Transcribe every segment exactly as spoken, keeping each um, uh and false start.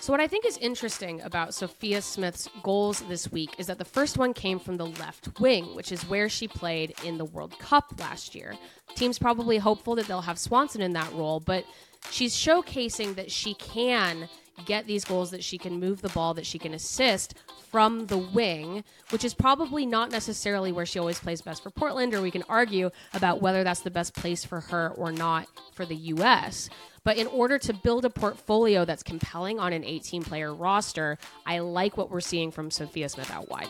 So what I think is interesting about Sophia Smith's goals this week is that the first one came from the left wing, which is where she played in the World Cup last year. Team's probably hopeful that they'll have Swanson in that role, but she's showcasing that she can get these goals, that she can move the ball, that she can assist from the wing, which is probably not necessarily where she always plays best for Portland, or we can argue about whether that's the best place for her or not for the U S. But in order to build a portfolio that's compelling on an eighteen-player roster, I like what we're seeing from Sophia Smith out wide.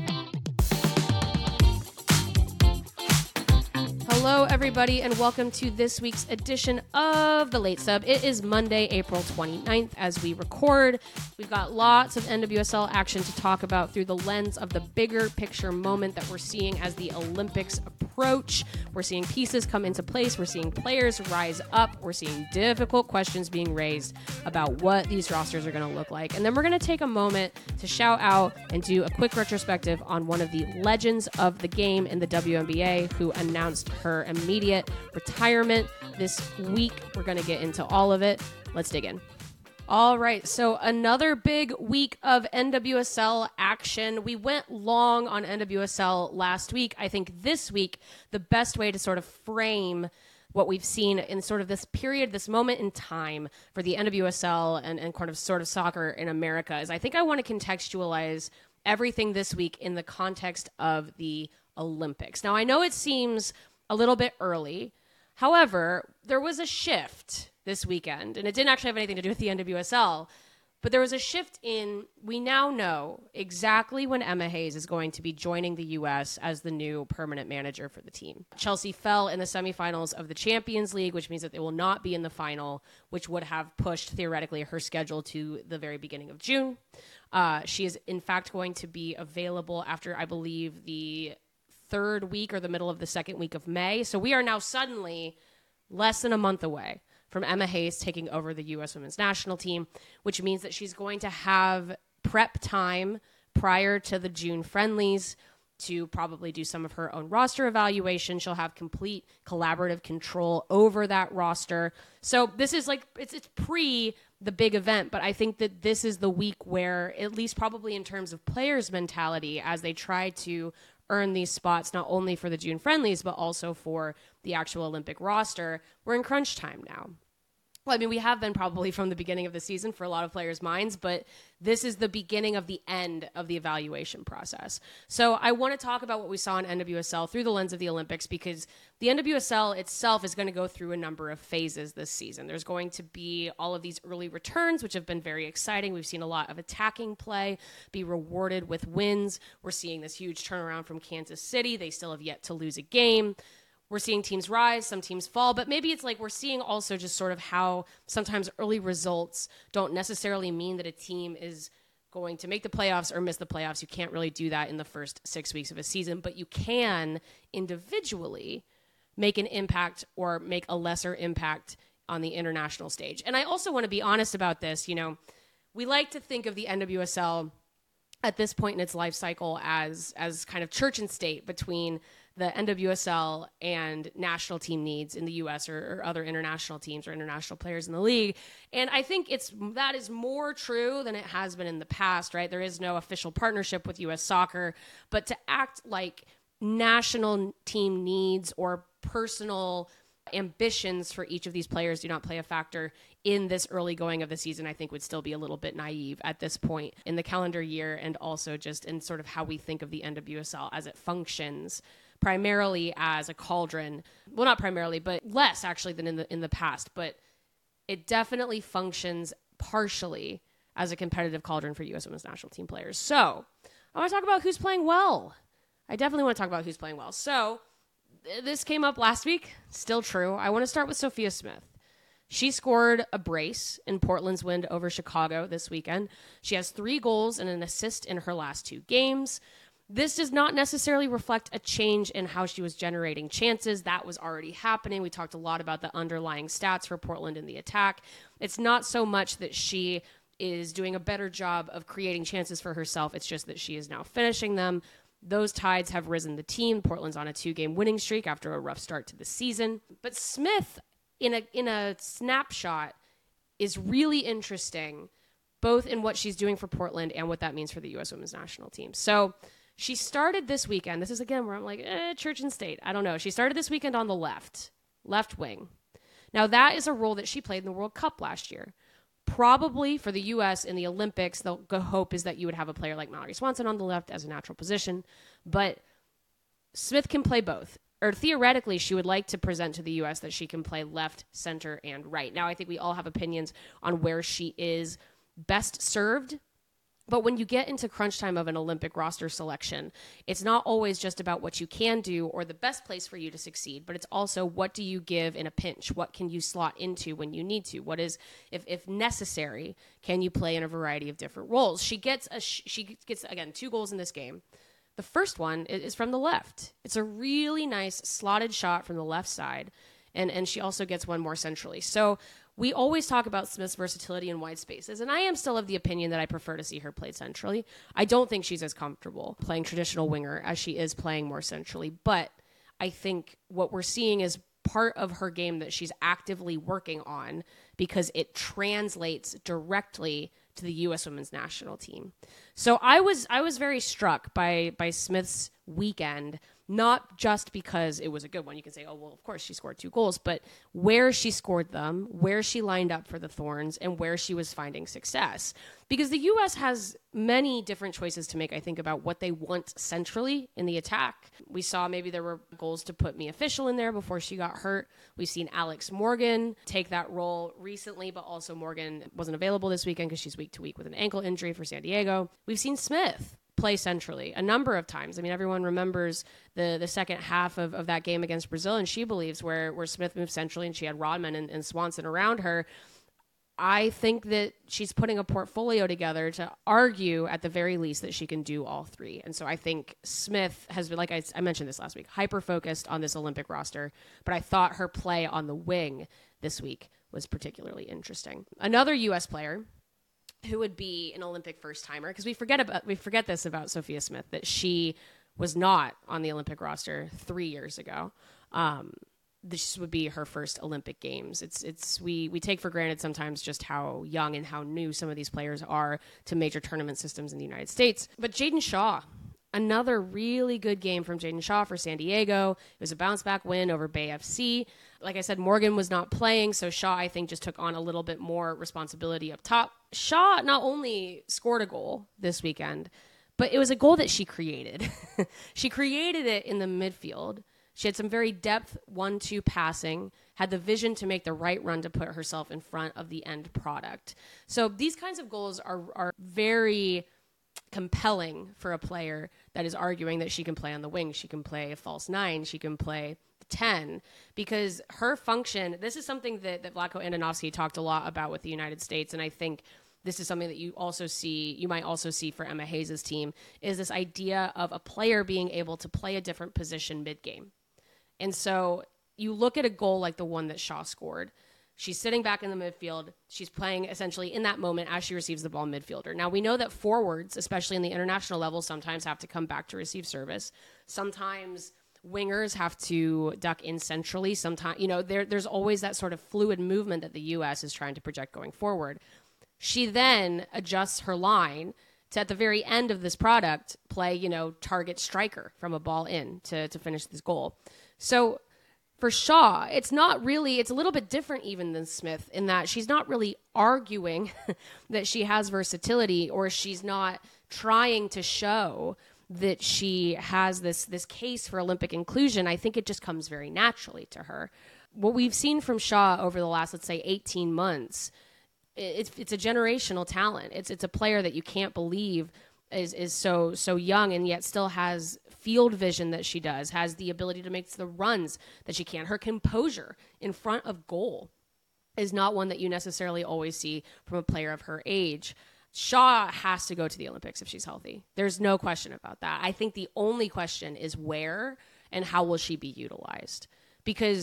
Hello, everybody, and welcome to this week's edition of The Late Sub. It is Monday, April twenty-ninth, as we record. We've got lots of N W S L action to talk about through the lens of the bigger picture moment that we're seeing as the Olympics approach. We're seeing pieces come into place. We're seeing players rise up. We're seeing difficult questions being raised about what these rosters are going to look like. And then we're going to take a moment to shout out and do a quick retrospective on one of the legends of the game in the W N B A who announced her immediate retirement this week. We're going to get into all of it. Let's dig in. All right, so another big week of N W S L action. We went long on N W S L last week. I think this week, the best way to sort of frame what we've seen in sort of this period, this moment in time for the N W S L and, and kind of sort of soccer in America is I think I want to contextualize everything this week in the context of the Olympics. Now, I know it seems a little bit early. However, there was a shift this weekend, and it didn't actually have anything to do with the N W S L, but there was a shift in, we now know exactly when Emma Hayes is going to be joining the U S as the new permanent manager for the team. Chelsea fell in the semifinals of the Champions League, which means that they will not be in the final, which would have pushed, theoretically, her schedule to the very beginning of June. Uh, she is, in fact, going to be available after, I believe, the third week or the middle of the second week of May. So we are now suddenly less than a month away from Emma Hayes taking over the U S Women's National Team, which means that she's going to have prep time prior to the June friendlies to probably do some of her own roster evaluation. She'll have complete collaborative control over that roster. So this is like, it's it's pre the big event, but I think that this is the week where, at least probably in terms of players' mentality, as they try to earn these spots not only for the June friendlies, but also for the actual Olympic roster, we're in crunch time now. Well, I mean, we have been probably from the beginning of the season for a lot of players' minds, but this is the beginning of the end of the evaluation process. So I want to talk about what we saw in N W S L through the lens of the Olympics, because the N W S L itself is going to go through a number of phases this season. There's going to be all of these early returns, which have been very exciting. We've seen a lot of attacking play be rewarded with wins. We're seeing this huge turnaround from Kansas City. They still have yet to lose a game. We're seeing teams rise, some teams fall, but maybe it's like we're seeing also just sort of how sometimes early results don't necessarily mean that a team is going to make the playoffs or miss the playoffs. You can't really do that in the first six weeks of a season, but you can individually make an impact or make a lesser impact on the international stage. And I also want to be honest about this. You know, we like to think of the N W S L at this point in its life cycle as as kind of church and state between the N W S L and national team needs in the U S or, or other international teams or international players in the league. And I think it's that is more true than it has been in the past, right? There is no official partnership with U S Soccer, but to act like national team needs or personal ambitions for each of these players do not play a factor in this early going of the season, I think would still be a little bit naive at this point in the calendar year, and also just in sort of how we think of the N W S L as it functions primarily as a cauldron. Well, not primarily, but less actually than in the in the past, but it definitely functions partially as a competitive cauldron for U S Women's National Team players. So I want to talk about who's playing well. I definitely want to talk about who's playing well. So this came up last week, still true. I want to start with Sophia Smith. She scored a brace in Portland's win over Chicago this weekend. She has three goals and an assist in her last two games. This does not necessarily reflect a change in how she was generating chances. That was already happening. We talked a lot about the underlying stats for Portland in the attack. It's not so much that she is doing a better job of creating chances for herself. It's just that she is now finishing them. Those tides have risen the team. Portland's on a two-game winning streak after a rough start to the season. But Smith, in a in a snapshot, is really interesting both in what she's doing for Portland and what that means for the U S women's national team. So she started this weekend. This is, again, where I'm like, eh, church and state. I don't know. She started this weekend on the left, left wing. Now, that is a role that she played in the World Cup last year. Probably for the U S in the Olympics, the hope is that you would have a player like Mallory Swanson on the left as a natural position. But Smith can play both. Or theoretically, she would like to present to the U S that she can play left, center, and right. Now, I think we all have opinions on where she is best served. But when you get into crunch time of an Olympic roster selection, it's not always just about what you can do or the best place for you to succeed, but it's also what do you give in a pinch? What can you slot into when you need to? What is, if, if necessary, can you play in a variety of different roles? She gets, a, she gets again, two goals in this game. The first one is from the left. It's a really nice slotted shot from the left side, and, and she also gets one more centrally. So we always talk about Smith's versatility in wide spaces, and I am still of the opinion that I prefer to see her play centrally. I don't think she's as comfortable playing traditional winger as she is playing more centrally, but I think what we're seeing is part of her game that she's actively working on because it translates directly to the U S women's national team. So I was I was very struck by by Smith's weekend, not just because it was a good one. You can say, oh, well, of course she scored two goals, but where she scored them, where she lined up for the Thorns, and where she was finding success. Because the U S has many different choices to make, I think, about what they want centrally in the attack. We saw maybe there were goals to put Mia Fischel in there before she got hurt. We've seen Alex Morgan take that role recently, but also Morgan wasn't available this weekend because she's week to week with an ankle injury for San Diego. We've seen Smith play centrally a number of times. I mean, everyone remembers the the second half of, of that game against Brazil, and she believes where, where Smith moved centrally and she had Rodman and, and Swanson around her. I think that she's putting a portfolio together to argue at the very least that she can do all three. And so I think Smith has been, like I, I mentioned this last week, hyper-focused on this Olympic roster, but I thought her play on the wing this week was particularly interesting. Another U S player who would be an Olympic first-timer, because we forget about we forget this about Sophia Smith, that she was not on the Olympic roster three years ago. Um, this would be her first Olympic Games. It's it's we we take for granted sometimes just how young and how new some of these players are to major tournament systems in the United States. But Jaden Shaw, another really good game from Jaden Shaw for San Diego. It was a bounce-back win over Bay F C. Like I said, Morgan was not playing, so Shaw, I think, just took on a little bit more responsibility up top. Shaw not only scored a goal this weekend, but it was a goal that she created. She created it in the midfield. She had some very depth one two passing, had the vision to make the right run to put herself in front of the end product. So these kinds of goals are are very compelling for a player that is arguing that she can play on the wing, she can play a false nine, she can play ten, because her function, this is something that, that Vlatko Andonovski talked a lot about with the United States, and I think this is something that you also see, you might also see for Emma Hayes' team, is this idea of a player being able to play a different position mid-game. And so you look at a goal like the one that Shaw scored. She's sitting back in the midfield. She's playing essentially in that moment as she receives the ball midfielder. Now, we know that forwards, especially in the international level, sometimes have to come back to receive service. Sometimes wingers have to duck in centrally. Sometimes, you know, there, there's always that sort of fluid movement that the U S is trying to project going forward. She then adjusts her line to, at the very end of this product, play, you know, target striker from a ball in to, to finish this goal. So for Shaw, it's not really, it's a little bit different even than Smith in that she's not really arguing that she has versatility, or she's not trying to show that she has this, this case for Olympic inclusion. I think it just comes very naturally to her. What we've seen from Shaw over the last, let's say, eighteen months, it's, it's a generational talent. It's, it's a player that you can't believe is, is so, so young and yet still has field vision that she does, has the ability to make the runs that she can. Her composure in front of goal is not one that you necessarily always see from a player of her age. Shaw has to go to the Olympics if she's healthy. There's no question about that. I think the only question is where and how will she be utilized? Because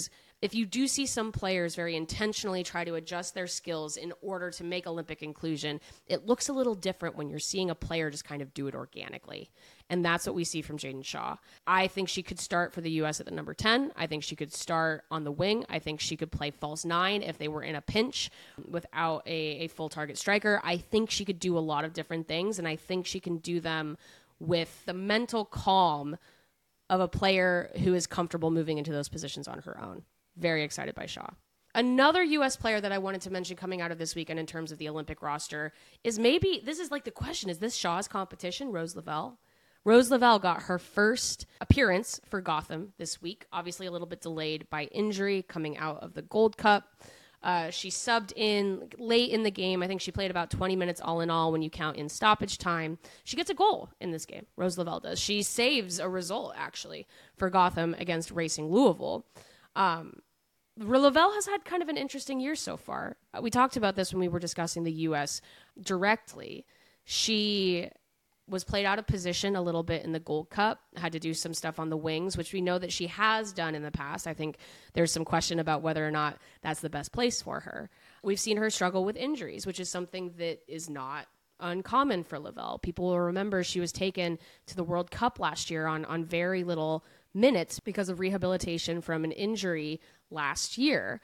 if you do see some players very intentionally try to adjust their skills in order to make Olympic inclusion, it looks a little different when you're seeing a player just kind of do it organically. And that's what we see from Jaedyn Shaw. I think she could start for the U S at the number ten. I think she could start on the wing. I think she could play false nine if they were in a pinch without a, a full target striker. I think she could do a lot of different things, and I think she can do them with the mental calm of a player who is comfortable moving into those positions on her own. Very excited by Shaw. Another U S player that I wanted to mention coming out of this weekend in terms of the Olympic roster is maybe, this is like the question, is this Shaw's competition, Rose Lavelle? Rose Lavelle got her first appearance for Gotham this week, obviously a little bit delayed by injury coming out of the Gold Cup. Uh, she subbed in late in the game. I think she played about twenty minutes all in all when you count in stoppage time. She gets a goal in this game. Rose Lavelle does. She saves a result, actually, for Gotham against Racing Louisville. Um, Lavelle has had kind of an interesting year so far. Uh, we talked about this when we were discussing the U S directly. She was played out of position a little bit in the Gold Cup, had to do some stuff on the wings, which we know that she has done in the past. I think there's some question about whether or not that's the best place for her. We've seen her struggle with injuries, which is something that is not uncommon for Lavelle. People will remember she was taken to the World Cup last year on, on very little minutes because of rehabilitation from an injury last year.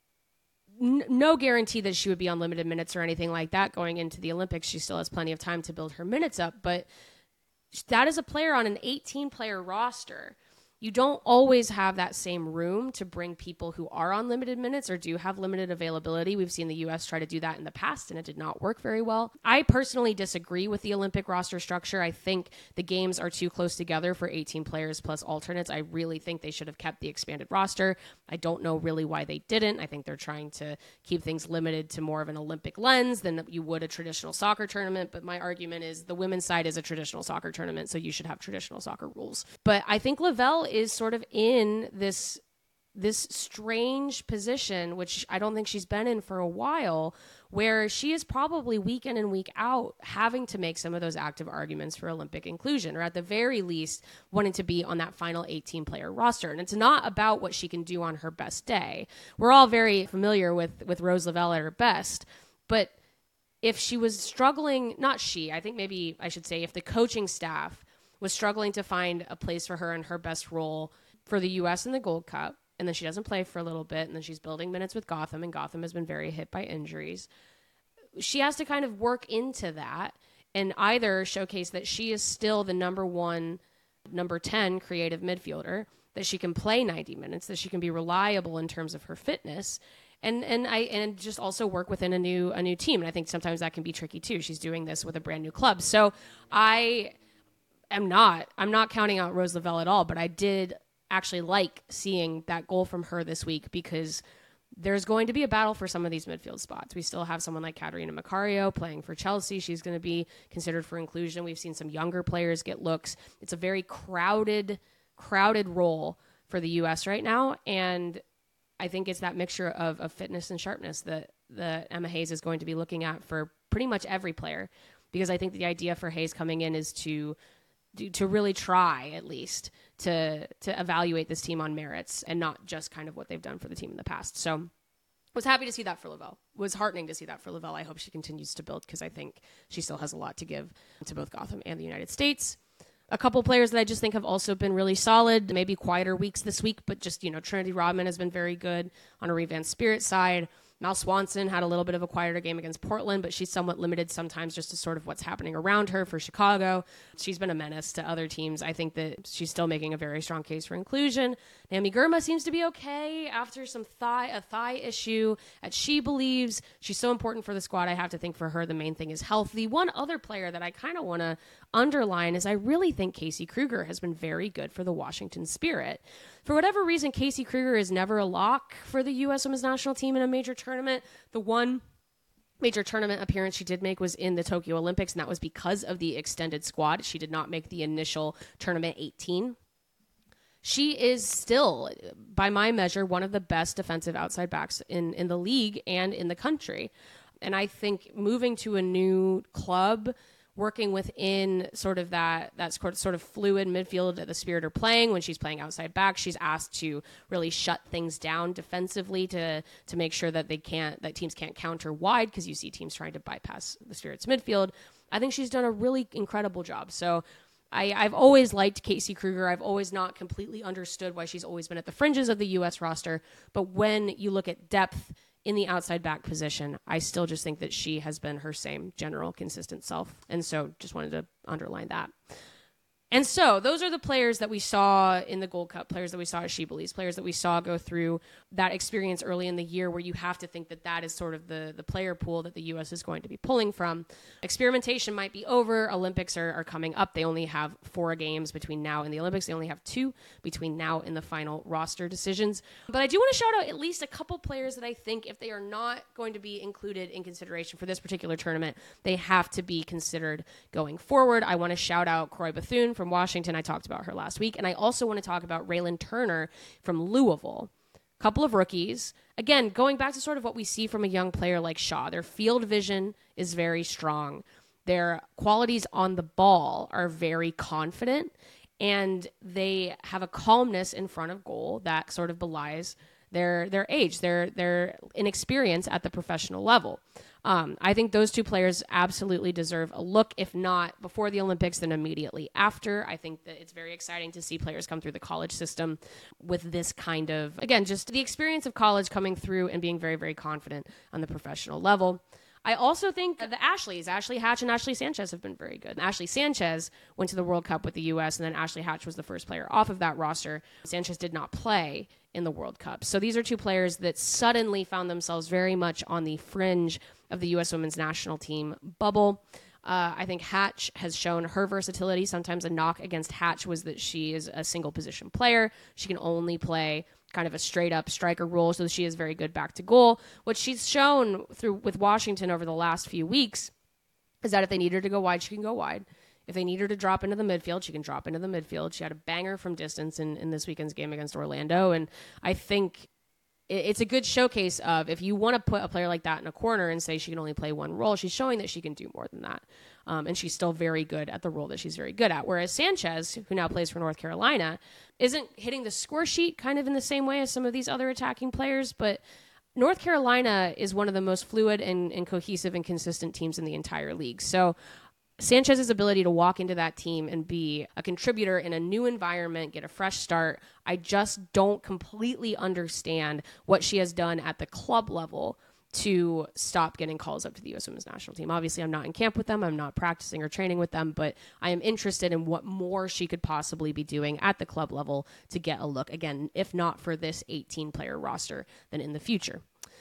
No guarantee that she would be on limited minutes or anything like that going into the Olympics. She still has plenty of time to build her minutes up, but that is a player on an eighteen player roster. You don't always have that same room to bring people who are on limited minutes or do have limited availability. We've seen the U S try to do that in the past, and it did not work very well. I personally disagree with the Olympic roster structure. I think the games are too close together for eighteen players plus alternates. I really think they should have kept the expanded roster. I don't know really why they didn't. I think they're trying to keep things limited to more of an Olympic lens than you would a traditional soccer tournament. But my argument is the women's side is a traditional soccer tournament, so you should have traditional soccer rules. But I think Lavelle is sort of in this this strange position, which I don't think she's been in for a while, where she is probably week in and week out having to make some of those active arguments for Olympic inclusion, or at the very least wanting to be on that final eighteen player roster. And it's not about what she can do on her best day. We're all very familiar with, with Rose Lavelle at her best, but if she was struggling, not she, I think maybe I should say if the coaching staff was struggling to find a place for her in her best role for the U S in the Gold Cup, and then she doesn't play for a little bit, and then she's building minutes with Gotham, and Gotham has been very hit by injuries. She has to kind of work into that and either showcase that she is still the number one, number ten creative midfielder, that she can play ninety minutes, that she can be reliable in terms of her fitness, and and I and just also work within a new a new team. And I think sometimes that can be tricky too. She's doing this with a brand new club. So I am not I'm not counting out Rose Lavelle at all, but I did actually like seeing that goal from her this week, because there's going to be a battle for some of these midfield spots. We still have someone like Catarina Macario playing for Chelsea. She's going to be considered for inclusion. We've seen some younger players get looks. It's a very crowded, crowded role for the U S right now. And I think it's that mixture of, of fitness and sharpness that, that Emma Hayes is going to be looking at for pretty much every player, because I think the idea for Hayes coming in is to to really try at least to to evaluate this team on merits and not just kind of what they've done for the team in the past. So was happy to see that for Lavelle. Was heartening to see that for Lavelle. I hope she continues to build, because I think she still has a lot to give to both Gotham and the United States. A couple players that I just think have also been really solid, maybe quieter weeks this week, but just, you know, Trinity Rodman has been very good on a Revamped Spirit side. Mal Swanson had a little bit of a quieter game against Portland, but she's somewhat limited sometimes just to sort of what's happening around her for Chicago. She's been a menace to other teams. I think that she's still making a very strong case for inclusion. Naomi Girma seems to be okay after some thigh, a thigh issue at She Believes. She's so important for the squad. I have to think for her, the main thing is health. The one other player that I kind of want to underline is I really think Casey Kruger has been very good for the Washington Spirit. For whatever reason, Casey Kruger is never a lock for the U S Women's National Team in a major tournament. The one major tournament appearance she did make was in the Tokyo Olympics, and that was because of the extended squad. She did not make the initial tournament eighteen. She is still, by my measure, one of the best defensive outside backs in, in the league and in the country. And I think moving to a new club working within sort of that that sort of fluid midfield that the Spirit are playing. When she's playing outside back, she's asked to really shut things down defensively to to make sure that they can't that teams can't counter wide, because you see teams trying to bypass the Spirit's midfield. I think she's done a really incredible job. So I, I've always liked Casey Kruger. I've always not completely understood why she's always been at the fringes of the U S roster. But when you look at depth in the outside back position, I still just think that she has been her same general consistent self. And so just wanted to underline that. And so those are the players that we saw in the Gold Cup, players that we saw at She Believes, players that we saw go through that experience early in the year, where you have to think that that is sort of the, the player pool that the U S is going to be pulling from. Experimentation might be over. Olympics are, are coming up. They only have four games between now and the Olympics. They only have two between now and the final roster decisions. But I do want to shout out at least a couple players that I think, if they are not going to be included in consideration for this particular tournament, they have to be considered going forward. I want to shout out Croy Bethune from Washington. I talked about her last week. And I also want to talk about Raylan Turner from Louisville. Couple of rookies. Again, going back to sort of what we see from a young player like Shaw, their field vision is very strong. Their qualities on the ball are very confident, and they have a calmness in front of goal that sort of belies their their age, their their inexperience at the professional level. Um, I think those two players absolutely deserve a look, if not before the Olympics, then immediately after. I think that it's very exciting to see players come through the college system with this kind of, again, just the experience of college coming through and being very, very confident on the professional level. I also think the Ashleys, Ashley Hatch and Ashley Sanchez, have been very good. Ashley Sanchez went to the World Cup with the U S, and then Ashley Hatch was the first player off of that roster. Sanchez did not play in the World Cup. So these are two players that suddenly found themselves very much on the fringe of the U S women's national team bubble. Uh, I think Hatch has shown her versatility. Sometimes a knock against Hatch was that she is a single position player. She can only play kind of a straight up striker role, so she is very good back to goal. What she's shown through with Washington over the last few weeks is that if they need her to go wide, she can go wide. If they need her to drop into the midfield, she can drop into the midfield. She had a banger from distance in, in this weekend's game against Orlando, and I think it's a good showcase of, if you want to put a player like that in a corner and say she can only play one role, she's showing that she can do more than that. Um, and she's still very good at the role that she's very good at. Whereas Sanchez, who now plays for North Carolina, isn't hitting the score sheet kind of in the same way as some of these other attacking players, but North Carolina is one of the most fluid and, and cohesive and consistent teams in the entire league. So Sanchez's ability to walk into that team and be a contributor in a new environment, get a fresh start, I just don't completely understand what she has done at the club level to stop getting calls up to the U S Women's National Team. Obviously, I'm not in camp with them. I'm not practicing or training with them, but I am interested in what more she could possibly be doing at the club level to get a look. Again, if not for this eighteen-player roster, then in the future.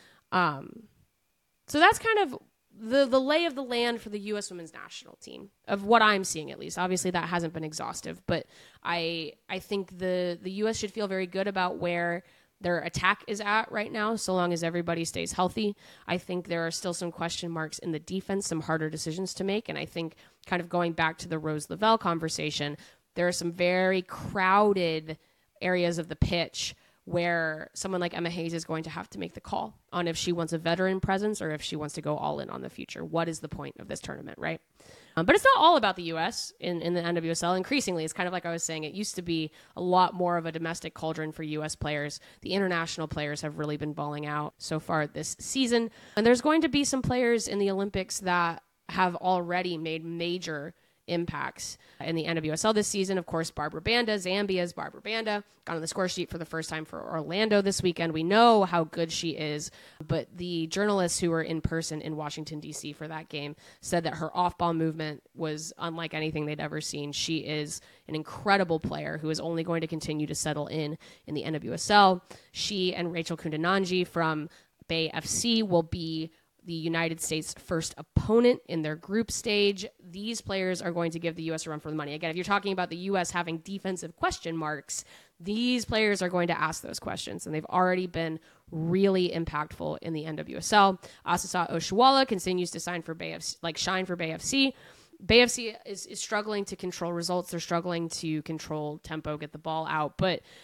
Um, so that's kind of the the lay of the land for the U S Women's National Team, of what I'm seeing at least. Obviously, that hasn't been exhaustive, but I I think the, the U S should feel very good about where their attack is at right now, so long as everybody stays healthy. I think there are still some question marks in the defense, some harder decisions to make, and I think kind of going back to the Rose Lavelle conversation, there are some very crowded areas of the pitch where someone like Emma Hayes is going to have to make the call on if she wants a veteran presence or if she wants to go all in on the future. What is the point of this tournament, right? Um, but it's not all about the U S in, in the N W S L. Increasingly, it's kind of like I was saying, it used to be a lot more of a domestic cauldron for U S players. The international players have really been balling out so far this season. And there's going to be some players in the Olympics that have already made major impacts in the N W S L this season. Of course, Barbara Banda, Zambia's Barbara Banda, got on the score sheet for the first time for Orlando this weekend. We know how good she is, but the journalists who were in person in Washington, D C for that game said that her off-ball movement was unlike anything they'd ever seen. She is an incredible player who is only going to continue to settle in in the N W S L. She and Rachel Kundananji from Bay F C will be the United States' first opponent in their group stage. These players are going to give the U S a run for the money. Again, if you're talking about the U S having defensive question marks, these players are going to ask those questions, and they've already been really impactful in the N W S L. Asisa Oshuala continues to sign for Bay F C, like shine for Bay F C. Bay F C is, is struggling to control results. They're struggling to control tempo, get the ball out, but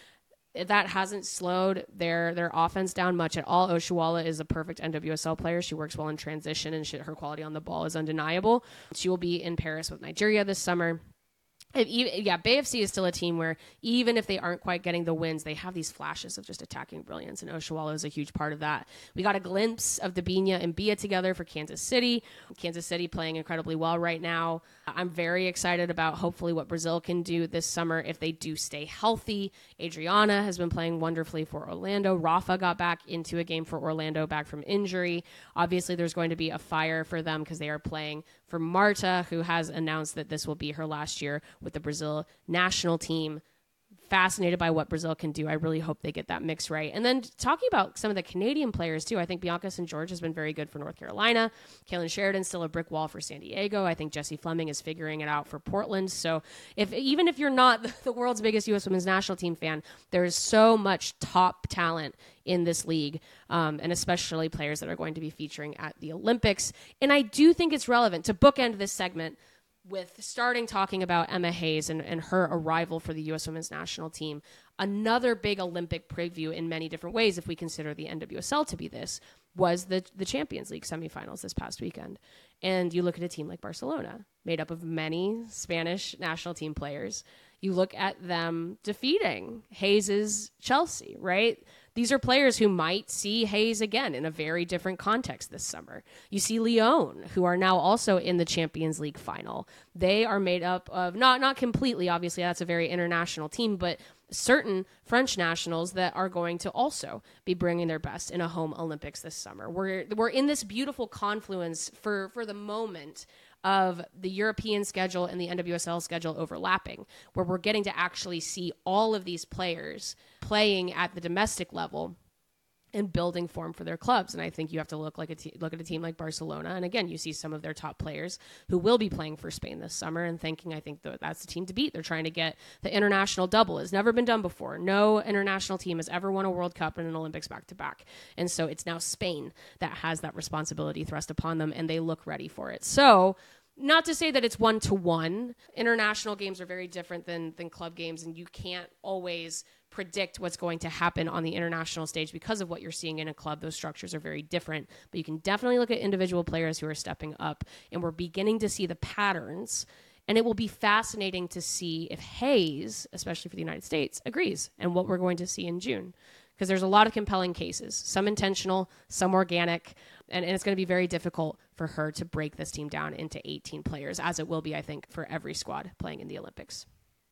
that hasn't slowed their their offense down much at all. Oshuala is a perfect N W S L player. She works well in transition, and she, her quality on the ball is undeniable. She will be in Paris with Nigeria this summer. If, yeah, Bay F C is still a team where even if they aren't quite getting the wins, they have these flashes of just attacking brilliance, and Oshuala is a huge part of that. We got a glimpse of Debinha and Bia together for Kansas City. Kansas City playing incredibly well right now. I'm very excited about hopefully what Brazil can do this summer if they do stay healthy. Adriana has been playing wonderfully for Orlando. Rafa got back into a game for Orlando back from injury. Obviously, there's going to be a fire for them because they are playing for Marta, who has announced that this will be her last year with the Brazil national team. Fascinated by what Brazil can do. I really hope they get that mix right. And then talking about some of the Canadian players too, I think Bianca Saint George has been very good for North Carolina. Kaylin Sheridan's still a brick wall for San Diego. I think Jessie Fleming is figuring it out for Portland. So if even if you're not the world's biggest U S women's national team fan, there is so much top talent in this league, um, and especially players that are going to be featuring at the Olympics. And I do think it's relevant to bookend this segment with starting talking about Emma Hayes and, and her arrival for the U S women's national team. Another big Olympic preview in many different ways, if we consider the N W S L to be this, was the, the Champions League semifinals this past weekend. And you look at a team like Barcelona, made up of many Spanish national team players. You look at them defeating Hayes' Chelsea, right? These are players who might see Hayes again in a very different context this summer. You see Lyon, who are now also in the Champions League final. They are made up of, not not completely, obviously, that's a very international team, but certain French nationals that are going to also be bringing their best in a home Olympics this summer. We're we're in this beautiful confluence for, for the moment of the European schedule and the N W S L schedule overlapping, where we're getting to actually see all of these players playing at the domestic level and building form for their clubs. And I think you have to look like a te- look at a team like Barcelona. And again, you see some of their top players who will be playing for Spain this summer and thinking, I think that that's the team to beat. They're trying to get the international double. It's never been done before. No international team has ever won a World Cup and an Olympics back to back. And so it's now Spain that has that responsibility thrust upon them, and they look ready for it. So not to say that it's one to one. International games are very different than than club games, and you can't always predict what's going to happen on the international stage because of what you're seeing in a club. Those structures are very different, but you can definitely look at individual players who are stepping up, and we're beginning to see the patterns. And it will be fascinating to see if Hayes, especially for the United States, agrees and what we're going to see in June. Because there's a lot of compelling cases, some intentional, some organic, and, and it's going to be very difficult for her to break this team down into eighteen players, as it will be, I think, for every squad playing in the Olympics.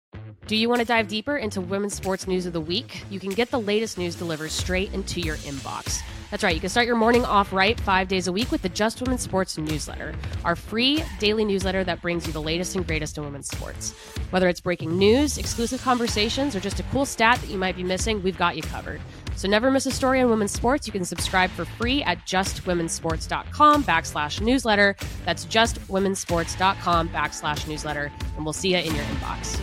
Do you want to dive deeper into women's sports news of the week? You can get the latest news delivered straight into your inbox. That's right, you can start your morning off right five days a week with the Just Women's Sports newsletter, our free daily newsletter that brings you the latest and greatest in women's sports. Whether it's breaking news, exclusive conversations, or just a cool stat that you might be missing, we've got you covered. So never miss a story on women's sports. You can subscribe for free at justwomensports.com backslash newsletter. That's justwomensports.com backslash newsletter, and we'll see you in your inbox.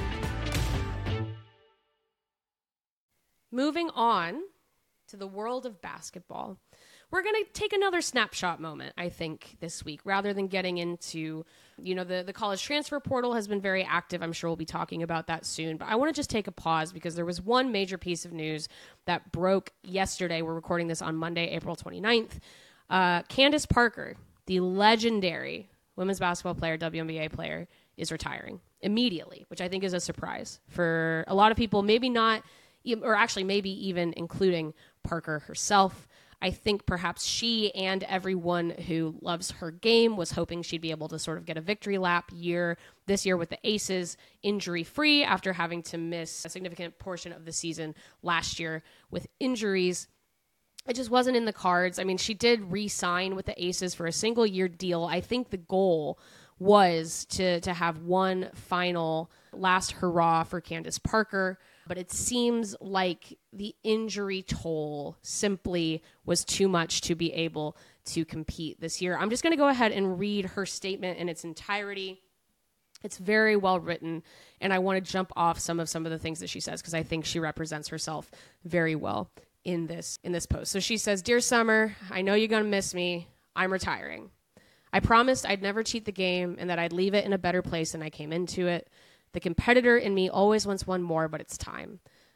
Moving on to the world of basketball, we're going to take another snapshot moment, I think, this week, rather than getting into, you know, the, the college transfer portal has been very active. I'm sure we'll be talking about that soon, but I want to just take a pause because there was one major piece of news that broke yesterday. We're recording this on Monday, April twenty-ninth. Uh, Candace Parker, the legendary women's basketball player, W N B A player, is retiring immediately, which I think is a surprise for a lot of people, maybe not, or actually maybe even including Parker herself. I think perhaps she and everyone who loves her game was hoping she'd be able to sort of get a victory lap year this year with the Aces, injury-free after having to miss a significant portion of the season last year with injuries. It just wasn't in the cards. I mean, she did re-sign with the Aces for a single-year deal. I think the goal was to to have one final last hurrah for Candace Parker, but it seems like the injury toll simply was too much to be able to compete this year. I'm just going to go ahead and read her statement in its entirety. It's very well written, and I want to jump off some of some of the things that she says because I think she represents herself very well in this in this post. So she says, "Dear Summer, I know you're going to miss me. I'm retiring. I promised I'd never cheat the game and that I'd leave it in a better place than I came into it. The competitor in me always wants one more, but it's time.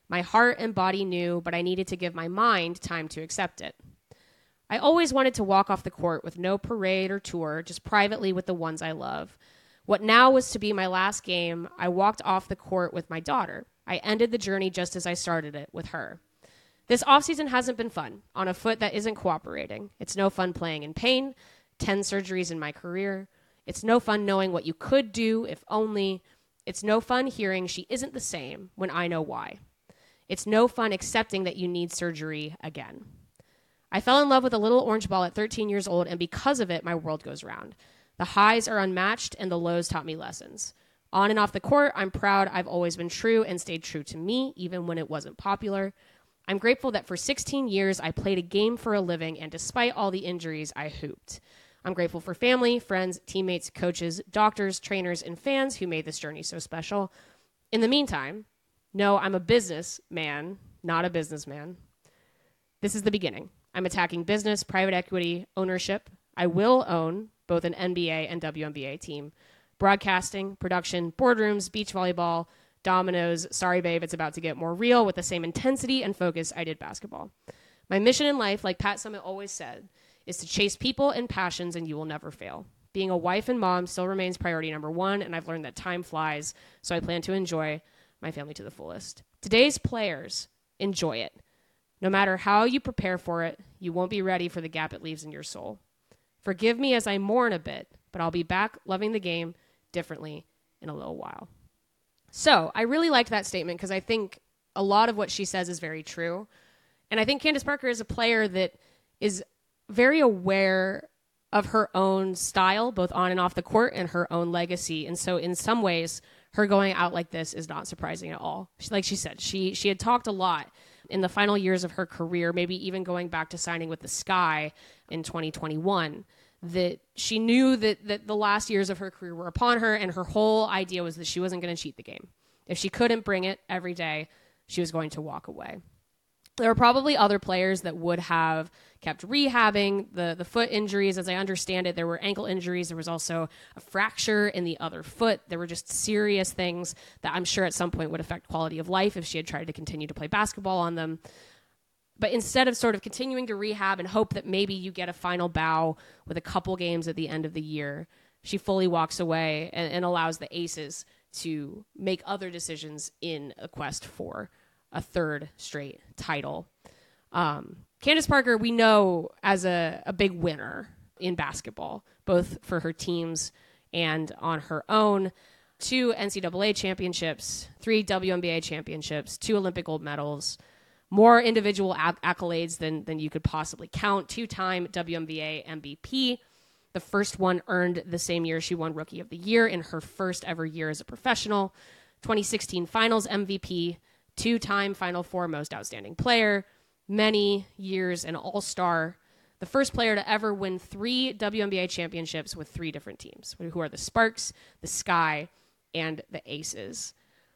My heart and body knew, but I needed to give my mind time to accept it. I always wanted to walk off the court with no parade or tour, just privately with the ones I love. What now was to be my last game, I walked off the court with my daughter. I ended the journey just as I started it, with her. This offseason hasn't been fun, on a foot that isn't cooperating. It's no fun playing in pain, ten surgeries in my career. It's no fun knowing what you could do, if only. It's no fun hearing she isn't the same when I know why. It's no fun accepting that you need surgery again. I fell in love with a little orange ball at thirteen years old, and because of it, my world goes round. The highs are unmatched, and the lows taught me lessons. On and off the court, I'm proud I've always been true and stayed true to me, even when it wasn't popular. I'm grateful that for sixteen years, I played a game for a living, and despite all the injuries, I hooped. I'm grateful for family, friends, teammates, coaches, doctors, trainers, and fans who made this journey so special. In the meantime, no, I'm a businessman, not a businessman. This is the beginning. I'm attacking business, private equity, ownership. I will own both an N B A and W N B A team. Broadcasting, production, boardrooms, beach volleyball, dominoes. Sorry, babe, it's about to get more real with the same intensity and focus I did basketball. My mission in life, like Pat Summitt always said, is to chase people and passions, and you will never fail. Being a wife and mom still remains priority number one, and I've learned that time flies, so I plan to enjoy my family to the fullest. Today's players, enjoy it. No matter how you prepare for it, you won't be ready for the gap it leaves in your soul. Forgive me as I mourn a bit, but I'll be back loving the game differently in a little while. So I really liked that statement because I think a lot of what she says is very true. And I think Candace Parker is a player that is very aware of her own style, both on and off the court, and her own legacy. And so in some ways, her going out like this is not surprising at all. She, like she said, she she had talked a lot in the final years of her career, maybe even going back to signing with the Sky in twenty twenty-one, that she knew that, that the last years of her career were upon her, and her whole idea was that she wasn't going to cheat the game. If she couldn't bring it every day, she was going to walk away. There were probably other players that would have kept rehabbing the, the foot injuries. As I understand it, there were ankle injuries. There was also a fracture in the other foot. There were just serious things that I'm sure at some point would affect quality of life if she had tried to continue to play basketball on them. But instead of sort of continuing to rehab and hope that maybe you get a final bow with a couple games at the end of the year, she fully walks away and, and allows the Aces to make other decisions in a quest for a third straight title. Um, Candace Parker, we know as a, a big winner in basketball, both for her teams and on her own. Two N C double A championships, three W N B A championships, two Olympic gold medals, more individual acc- accolades than, than you could possibly count. Two-time W N B A M V P. The first one earned the same year she won Rookie of the Year in her first ever year as a professional. twenty sixteen Finals M V P. Two-time Final Four Most Outstanding Player, many years an All-Star, the first player to ever win three W N B A championships with three different teams, who are the Sparks, the Sky, and the Aces.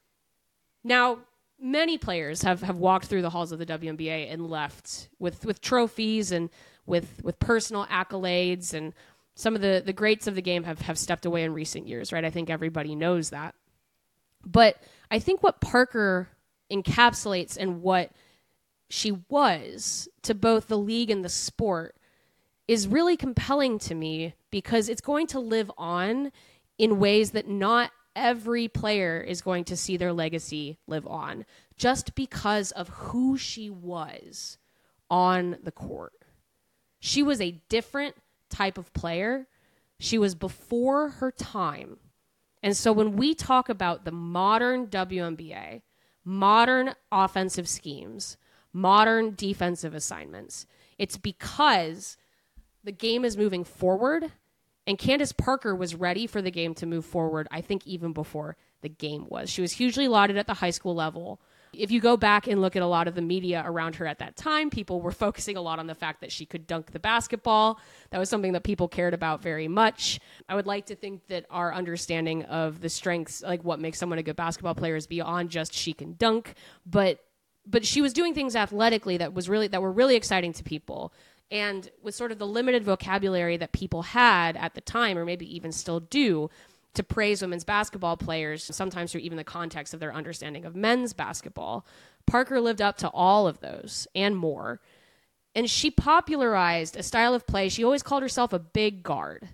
Now, many players have, have walked through the halls of the W N B A and left with, with trophies and with, with personal accolades, and some of the, the greats of the game have, have stepped away in recent years, right? I think everybody knows that. But I think what Parker encapsulates and what she was to both the league and the sport is really compelling to me, because it's going to live on in ways that not every player is going to see their legacy live on, just because of who she was on the court. She was a different type of player. She was before her time. And so when we talk about the modern W N B A, modern offensive schemes, modern defensive assignments, it's because the game is moving forward, and Candace Parker was ready for the game to move forward, I think even before the game was. She was hugely lauded at the high school level. If you go back and look at a lot of the media around her at that time, people were focusing a lot on the fact that she could dunk the basketball. That was something that people cared about very much. I would like to think that our understanding of the strengths, like what makes someone a good basketball player, is beyond just she can dunk, but but she was doing things athletically that was really that were really exciting to people. And with sort of the limited vocabulary that people had at the time, or maybe even still do, to praise women's basketball players, sometimes through even the context of their understanding of men's basketball. Parker lived up to all of those and more. And she popularized a style of play. She always called herself a big guard.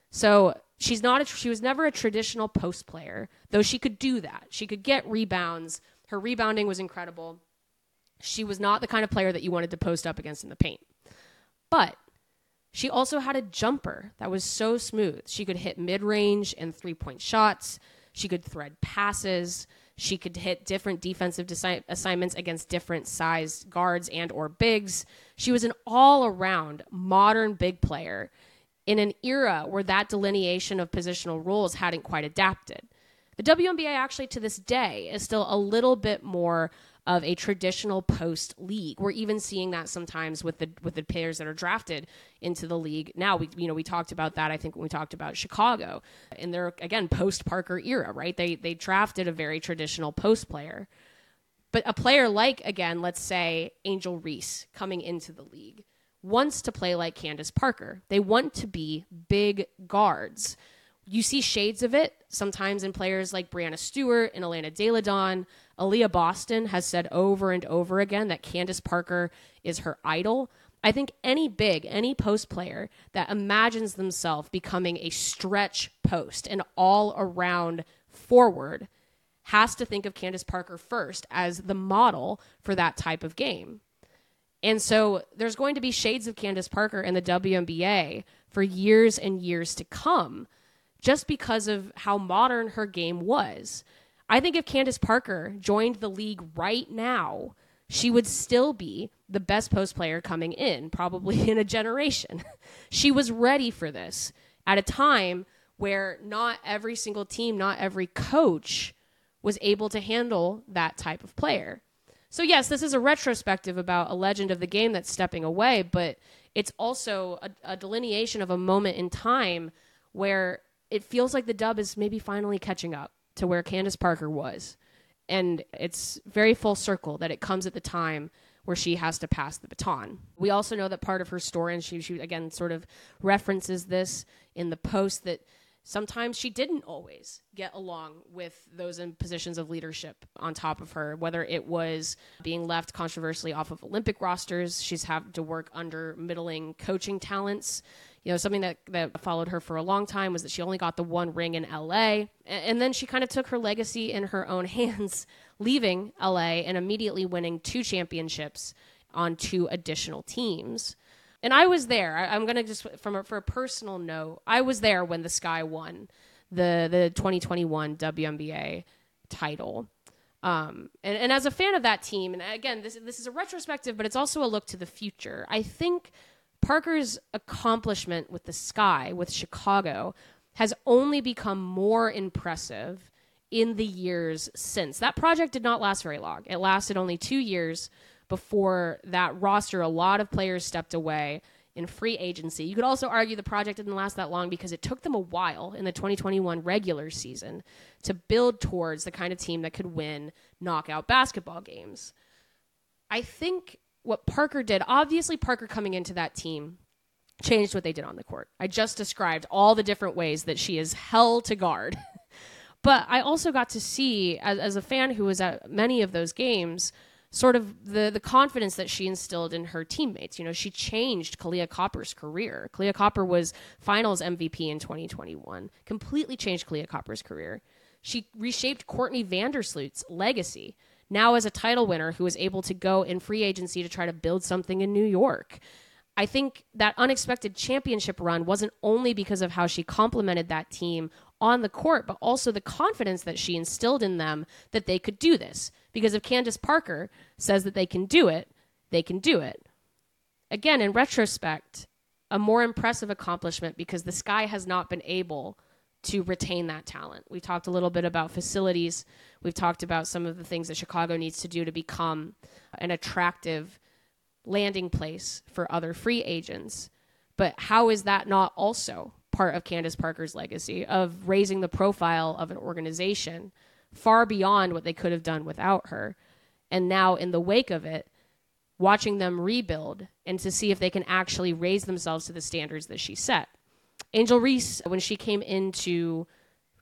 So she's not a, she was never a traditional post player, though she could do that. She could get rebounds. Her rebounding was incredible. She was not the kind of player that you wanted to post up against in the paint. But she also had a jumper that was so smooth. She could hit mid-range and three-point shots. She could thread passes. She could hit different defensive desi- assignments against different sized guards and or bigs. She was an all-around modern big player in an era where that delineation of positional roles hadn't quite adapted. The W N B A actually to this day is still a little bit more of a traditional post league. We're even seeing that sometimes with the with the players that are drafted into the league. Now we you know we talked about that I think when we talked about Chicago in their again post Parker era, right? They they drafted a very traditional post player. But a player like again, let's say Angel Reese coming into the league wants to play like Candace Parker. They want to be big guards. You see shades of it sometimes in players like Breanna Stewart and Elena Delle Donne. Aaliyah Boston has said over and over again that Candace Parker is her idol. I think any big, any post player that imagines themselves becoming a stretch post, an all-around forward, has to think of Candace Parker first as the model for that type of game. And so there's going to be shades of Candace Parker in the W N B A for years and years to come, just because of how modern her game was. I think if Candace Parker joined the league right now, she would still be the best post player coming in, probably in a generation. She was ready for this at a time where not every single team, not every coach was able to handle that type of player. So yes, this is a retrospective about a legend of the game that's stepping away, but it's also a, a delineation of a moment in time where it feels like the dub is maybe finally catching up to where Candace Parker was. And it's very full circle that it comes at the time where she has to pass the baton. We also know that part of her story, and she, she again sort of references this in the post, that sometimes she didn't always get along with those in positions of leadership on top of her, whether it was being left controversially off of Olympic rosters. She's had to work under middling coaching talents. You know, something that, that followed her for a long time was that she only got the one ring in L A. And, and then she kind of took her legacy in her own hands, leaving L A and immediately winning two championships on two additional teams. And I was there. I, I'm going to just, from a, for a personal note, I was there when the Sky won the, the twenty twenty-one W N B A title. Um, and, and as a fan of that team, and again, this, this is a retrospective, but it's also a look to the future. I think Parker's accomplishment with the Sky, with Chicago, has only become more impressive in the years since. That project did not last very long. It lasted only two years before that roster, a lot of players stepped away in free agency. You could also argue the project didn't last that long because it took them a while in the twenty twenty-one regular season to build towards the kind of team that could win knockout basketball games. I think what Parker did, obviously Parker coming into that team changed what they did on the court. I just described all the different ways that she is hell to guard. But I also got to see, as, as a fan who was at many of those games, sort of the, the confidence that she instilled in her teammates. You know, she changed Kahleah Copper's career. Kahleah Copper was finals M V P in twenty twenty-one, completely changed Kahleah Copper's career. She reshaped Courtney Vandersloot's legacy, now as a title winner who was able to go in free agency to try to build something in New York. I think that unexpected championship run wasn't only because of how she complemented that team on the court, but also the confidence that she instilled in them that they could do this. Because if Candace Parker says that they can do it, they can do it. Again, in retrospect, a more impressive accomplishment because the Sky has not been able to retain that talent. We talked a little bit about facilities. We've talked about some of the things that Chicago needs to do to become an attractive landing place for other free agents. But how is that not also part of Candace Parker's legacy of raising the profile of an organization far beyond what they could have done without her? And now in the wake of it, watching them rebuild and to see if they can actually raise themselves to the standards that she set. Angel Reese, when she came into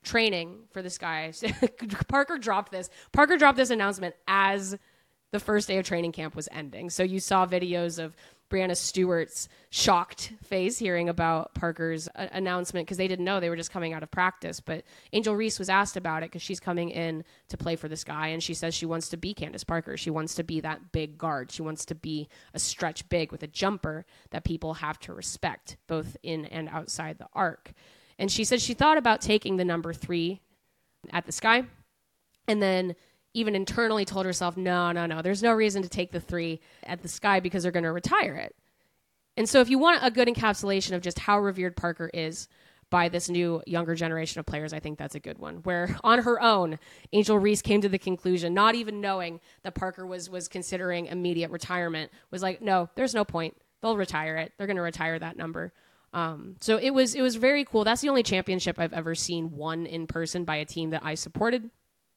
training for this guy. Parker dropped this. Parker dropped this announcement as the first day of training camp was ending. So you saw videos of Brianna Stewart's shocked face hearing about Parker's uh, announcement because they didn't know. They were just coming out of practice. But Angel Reese was asked about it because she's coming in to play for this guy, and she says she wants to be Candace Parker. She wants to be that big guard. She wants to be a stretch big with a jumper that people have to respect, both in and outside the arc. And she said she thought about taking the number three at the Sky, and then even internally told herself, no, no, no, there's no reason to take the three at the Sky because they're going to retire it. And so if you want a good encapsulation of just how revered Parker is by this new younger generation of players, I think that's a good one. Where on her own, Angel Reese came to the conclusion, not even knowing that Parker was was considering immediate retirement, was like, no, there's no point. They'll retire it. They're going to retire that number. Um, so it was it was very cool. That's the only championship I've ever seen won in person by a team that I supported.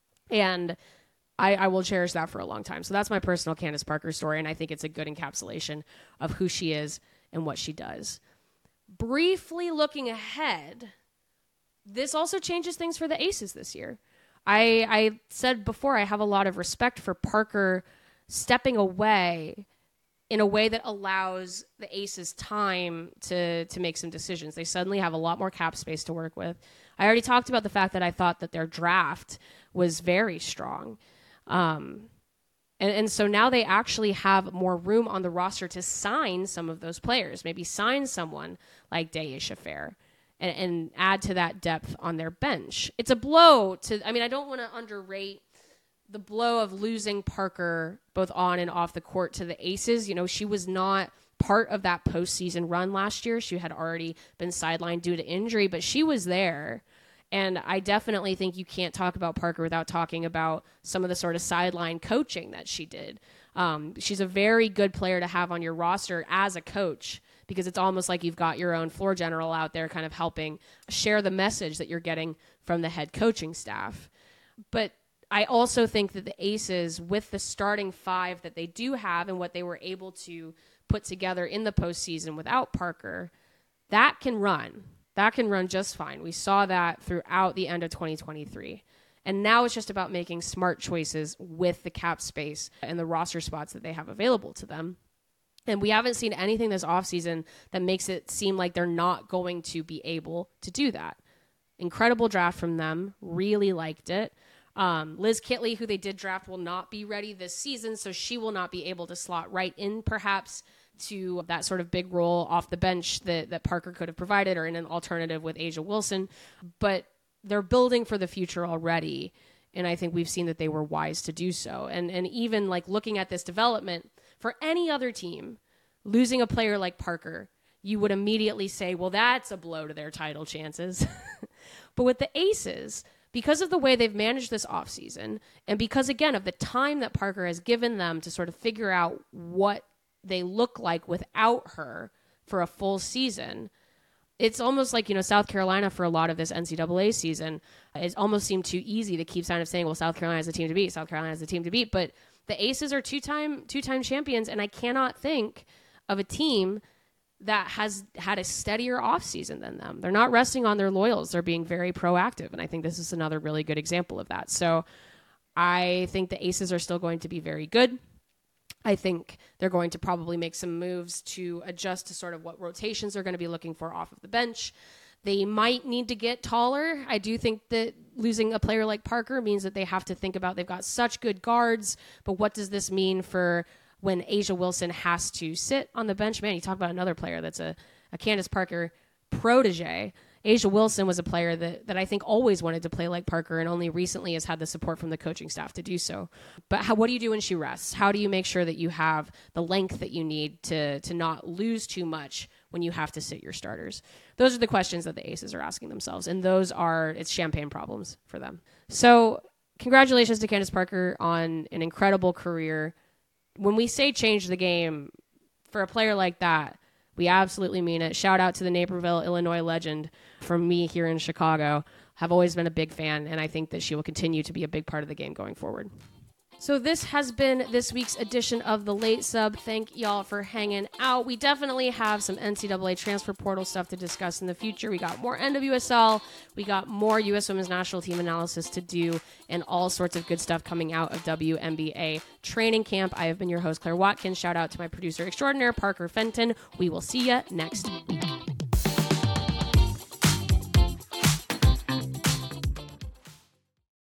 And I, I will cherish that for a long time. So that's my personal Candace Parker story, and I think it's a good encapsulation of who she is and what she does. Briefly looking ahead, this also changes things for the Aces this year. I, I said before, I have a lot of respect for Parker stepping away in a way that allows the Aces time to, to make some decisions. They suddenly have a lot more cap space to work with. I already talked about the fact that I thought that their draft was very strong. Um, and, and so now they actually have more room on the roster to sign some of those players, maybe sign someone like Dayesha Fair and, and add to that depth on their bench. It's a blow to, I mean, I don't want to underrate the blow of losing Parker both on and off the court to the Aces. You know, she was not part of that postseason run last year. She had already been sidelined due to injury, but she was there. And I definitely think you can't talk about Parker without talking about some of the sort of sideline coaching that she did. Um, she's a very good player to have on your roster as a coach, because it's almost like you've got your own floor general out there kind of helping share the message that you're getting from the head coaching staff. But I also think that the Aces, with the starting five that they do have and what they were able to put together in the postseason without Parker, that can run. That can run just fine. We saw that throughout the end of twenty twenty-three. And now it's just about making smart choices with the cap space and the roster spots that they have available to them. And we haven't seen anything this offseason that makes it seem like they're not going to be able to do that. Incredible draft from them. Really liked it. Um, Liz Kitley, who they did draft, will not be ready this season, so she will not be able to slot right in, perhaps, to that sort of big role off the bench that, that Parker could have provided, or in an alternative with A'ja Wilson. But they're building for the future already, and I think we've seen that they were wise to do so. And and even like looking at this development, for any other team, losing a player like Parker, you would immediately say, well, that's a blow to their title chances. But with the Aces, because of the way they've managed this offseason, and because, again, of the time that Parker has given them to sort of figure out what they look like without her for a full season, it's almost like, you know, South Carolina for a lot of this N C double A season, it almost seemed too easy to keep kind of saying, well, South Carolina is a team to beat, South Carolina is a team to beat. But the Aces are two-time two-time champions, and I cannot think of a team that has had a steadier offseason than them. They're not resting on their laurels. They're being very proactive, and I think this is another really good example of that. So I think the Aces are still going to be very good. I think they're going to probably make some moves to adjust to sort of what rotations they're going to be looking for off of the bench. They might need to get taller. I do think that losing a player like Parker means that they have to think about, they've got such good guards, but what does this mean for when A'ja Wilson has to sit on the bench? Man, you talk about another player that's a, a Candace Parker protege. A'ja Wilson was a player that, that I think always wanted to play like Parker, and only recently has had the support from the coaching staff to do so. But how, what do you do when she rests? How do you make sure that you have the length that you need to, to not lose too much when you have to sit your starters? Those are the questions that the Aces are asking themselves, and those are, it's champagne problems for them. So congratulations to Candace Parker on an incredible career. When we say change the game, for a player like that, we absolutely mean it. Shout out to the Naperville, Illinois legend from me here in Chicago. Have always been a big fan, and I think that she will continue to be a big part of the game going forward. So this has been this week's edition of The Late Sub. Thank y'all for hanging out. We definitely have some N C double A transfer portal stuff to discuss in the future. We got more N W S L. We got more U S Women's National Team analysis to do and all sorts of good stuff coming out of W N B A training camp. I have been your host, Claire Watkins. Shout out to my producer extraordinaire, Parker Fenton. We will see you next week.